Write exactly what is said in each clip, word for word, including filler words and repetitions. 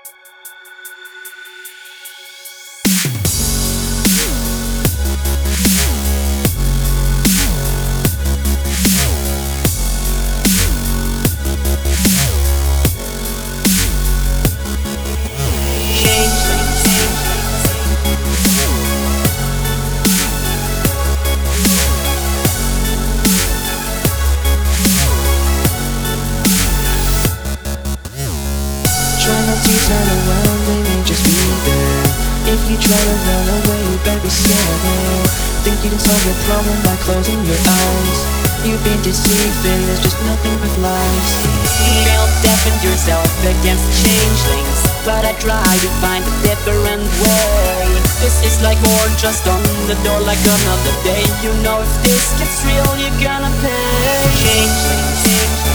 Try not to turn around, they may just be there. If you try to run away, you better be scared. Think you can solve your problem by closing your eyes. You've been deceived, and there's just nothing but lies. You don't defend yourself against changelings, but I try to find a different way. This is like more just on the door like another day. You know if this gets real, you're gonna pay. Changelings, changelings.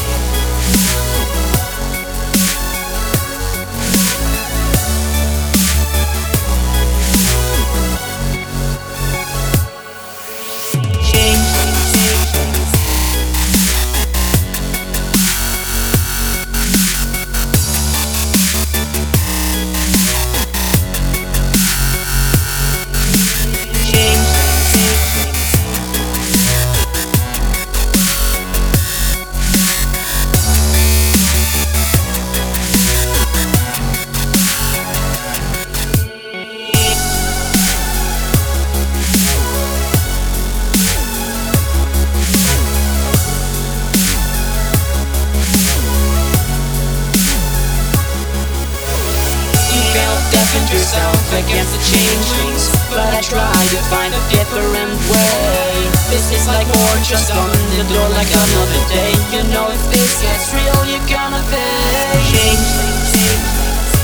Defend yourself against the changelings, but I try to find a different way. This is like more just on the door like another day. You know if this gets real, you're gonna pay. Changelings, changelings.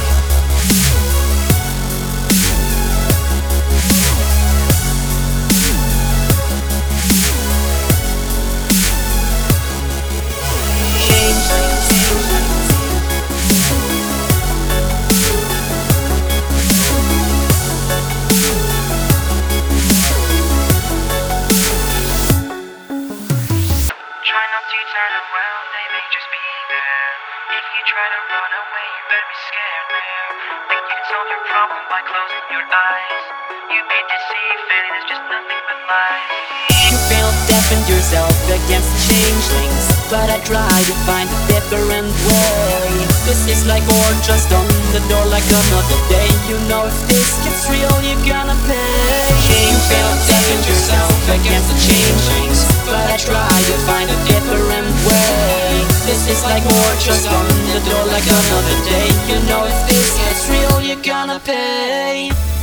Try not to turn around, they may just be there. If you try to run away, you better be scared there. Think you can solve your problem by closing your eyes. You've been deceived, and there's just nothing but lies. You feel defend yourself against changelings, but I try to find a different way. This is like more just on the door like another day. You know if this gets real, you're gonna pay. You feel defend yourself against the changelings, but I try to find a different way. This is like more just on the door like another day. You know if this gets real, you're gonna pay.